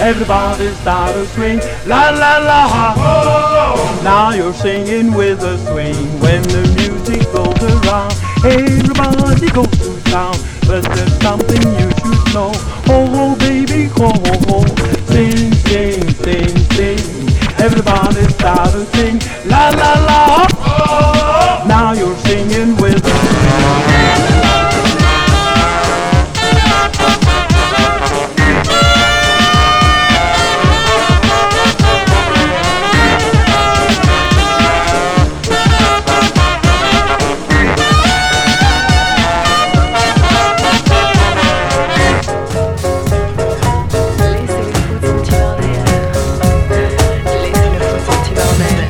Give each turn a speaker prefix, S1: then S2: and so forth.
S1: Everybody start to swing, la la la. Now you're singing with a swing when the music goes around. Everybody goes to town, but there's something you should know. Ho ho baby, ho ho ho. Sing, sing, sing, sing. Everybody start to sing, la la la. Now you're singing with a swing.